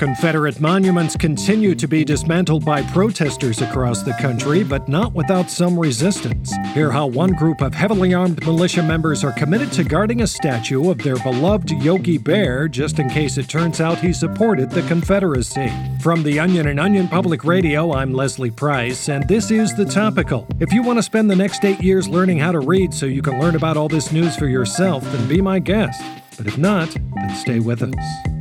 Confederate monuments continue to be dismantled by protesters across the country, but not without some resistance. Hear how one group of heavily armed militia members are committed to guarding a statue of their beloved Yogi Bear just in case it turns out he supported the Confederacy. From The Onion and Onion Public Radio, I'm Leslie Price, and this is The Topical. If you want to spend the next 8 years learning how to read so you can learn about all this news for yourself, then be my guest. But if not, then stay with us.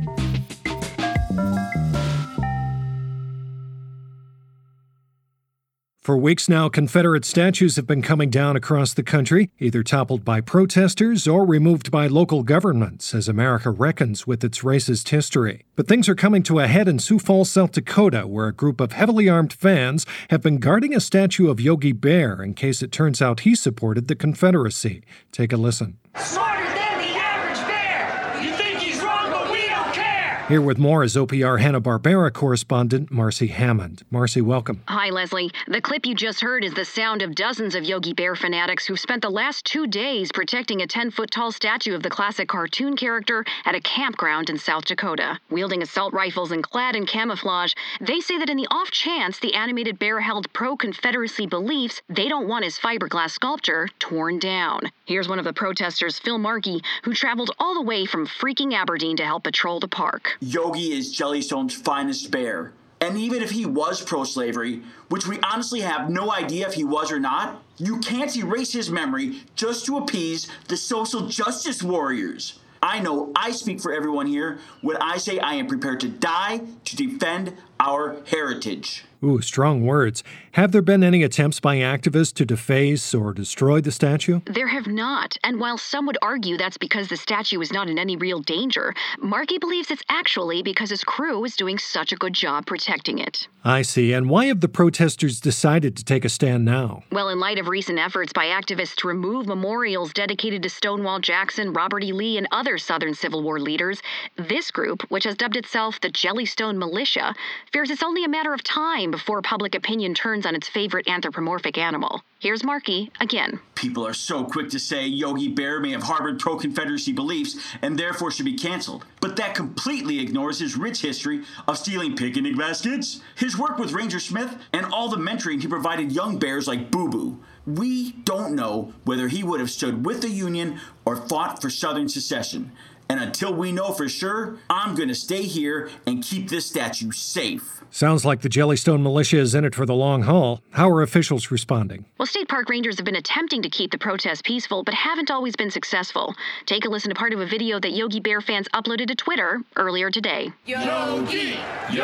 For weeks now, Confederate statues have been coming down across the country, either toppled by protesters or removed by local governments as America reckons with its racist history. But things are coming to a head in Sioux Falls, South Dakota, where a group of heavily armed fans have been guarding a statue of Yogi Bear in case it turns out he supported the Confederacy. Take a listen. Smarter than the average bear! You think he's wrong, but we don't care! Here with more is OPR Hanna-Barbera correspondent Marcy Hammond. Marcy, welcome. Hi, Leslie. The clip you just heard is the sound of dozens of Yogi Bear fanatics who've spent the last 2 days protecting a 10-foot-tall statue of the classic cartoon character at a campground in South Dakota. Wielding assault rifles and clad in camouflage, they say that in the off chance the animated bear held pro-Confederacy beliefs, they don't want his fiberglass sculpture torn down. Here's one of the protesters, Phil Markey, who traveled all the way from freaking Aberdeen to help patrol the park. Yogi is Jellystone's finest bear. And even if he was pro-slavery, which we honestly have no idea if he was or not, you can't erase his memory just to appease the social justice warriors. I know I speak for everyone here when I say I am prepared to die to defend our heritage. Ooh, strong words. Have there been any attempts by activists to deface or destroy the statue? There have not, and while some would argue that's because the statue is not in any real danger, Markey believes it's actually because his crew is doing such a good job protecting it. I see. And why have the protesters decided to take a stand now? Well, in light of recent efforts by activists to remove memorials dedicated to Stonewall Jackson, Robert E. Lee, and other Southern Civil War leaders, this group, which has dubbed itself the Jellystone Militia, fears it's only a matter of time before public opinion turns on its favorite anthropomorphic animal. Here's Markey again. People are so quick to say Yogi Bear may have harbored pro-Confederacy beliefs and therefore should be canceled. But that completely ignores his rich history of stealing picnic baskets, his work with Ranger Smith, and all the mentoring he provided young bears like Boo Boo. We don't know whether he would have stood with the Union or fought for Southern secession. And until we know for sure, I'm going to stay here and keep this statue safe. Sounds like the Jellystone Militia is in it for the long haul. How are officials responding? Well, state park rangers have been attempting to keep the protests peaceful, but haven't always been successful. Take a listen to part of a video that Yogi Bear fans uploaded to Twitter earlier today. Yogi!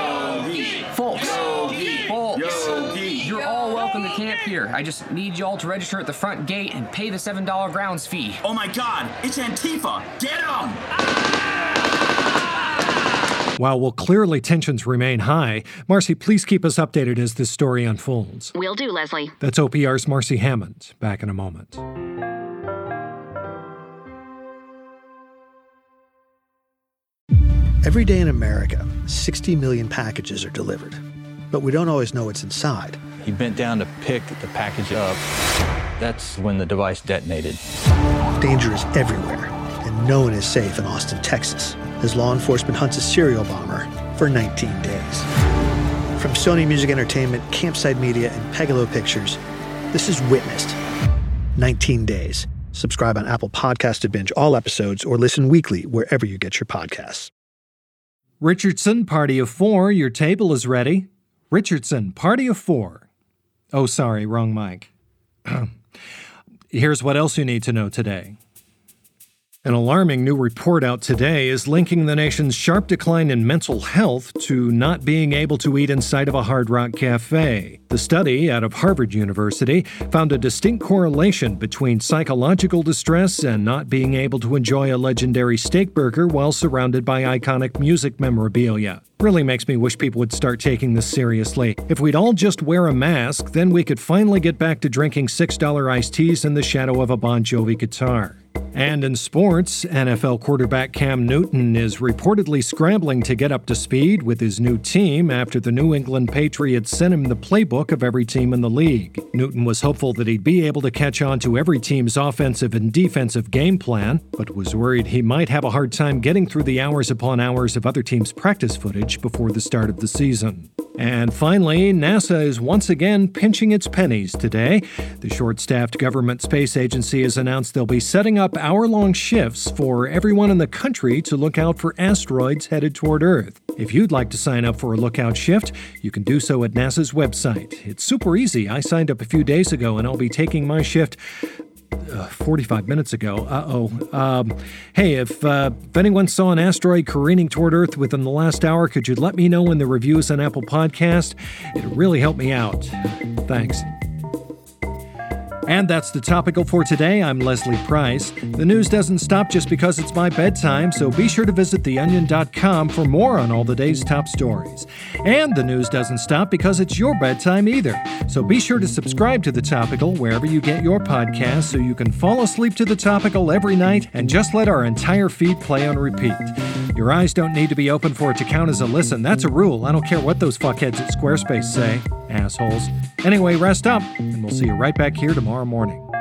Yogi! Folks, Yogi! you're all welcome to camp here. I just need you all to register at the front gate and pay the $7 grounds fee. Oh my God, it's Antifa! Get him! While clearly tensions remain high, Marcy, please keep us updated as this story unfolds. Will do, Leslie. That's OPR's Marcy Hammond. Back in a moment. Every day in America, 60 million packages are delivered. But we don't always know what's inside. He bent down to pick the package up. That's when the device detonated. Danger is everywhere, and no one is safe in Austin, Texas, as law enforcement hunts a serial bomber for 19 days. From Sony Music Entertainment, Campside Media, and Pegalo Pictures, this is Witnessed. 19 Days. Subscribe on Apple Podcasts to binge all episodes or listen weekly wherever you get your podcasts. Richardson, party of 4, your table is ready. Richardson, party of 4. Oh, sorry, wrong mic. Here's what else you need to know today. An alarming new report out today is linking the nation's sharp decline in mental health to not being able to eat inside of a Hard Rock cafe. The study out of Harvard University found a distinct correlation between psychological distress and not being able to enjoy a legendary steak burger while surrounded by iconic music memorabilia. Really makes me wish people would start taking this seriously. If we'd all just wear a mask, then we could finally get back to drinking $6 iced teas in the shadow of a Bon Jovi guitar. And in sports, NFL quarterback Cam Newton is reportedly scrambling to get up to speed with his new team after the New England Patriots sent him the playbook of every team in the league. Newton was hopeful that he'd be able to catch on to every team's offensive and defensive game plan, but was worried he might have a hard time getting through the hours upon hours of other teams' practice footage much before the start of the season. And finally, NASA is once again pinching its pennies today. The short-staffed government space agency has announced they'll be setting up hour-long shifts for everyone in the country to look out for asteroids headed toward Earth. If you'd like to sign up for a lookout shift, you can do so at NASA's website. It's super easy. I signed up a few days ago, and I'll be taking my shift 45 minutes ago. Hey, if anyone saw an asteroid careening toward Earth within the last hour, could you let me know in the reviews on Apple Podcast? It'd really help me out. Thanks. And that's the Topical for today. I'm Leslie Price. The news doesn't stop just because it's my bedtime, so be sure to visit theonion.com for more on all the day's top stories. And the news doesn't stop because it's your bedtime either. So be sure to subscribe to The Topical wherever you get your podcasts so you can fall asleep to The Topical every night and just let our entire feed play on repeat. Your eyes don't need to be open for it to count as a listen. That's a rule. I don't care what those fuckheads at Squarespace say. Assholes. Anyway, rest up, and we'll see you right back here tomorrow morning.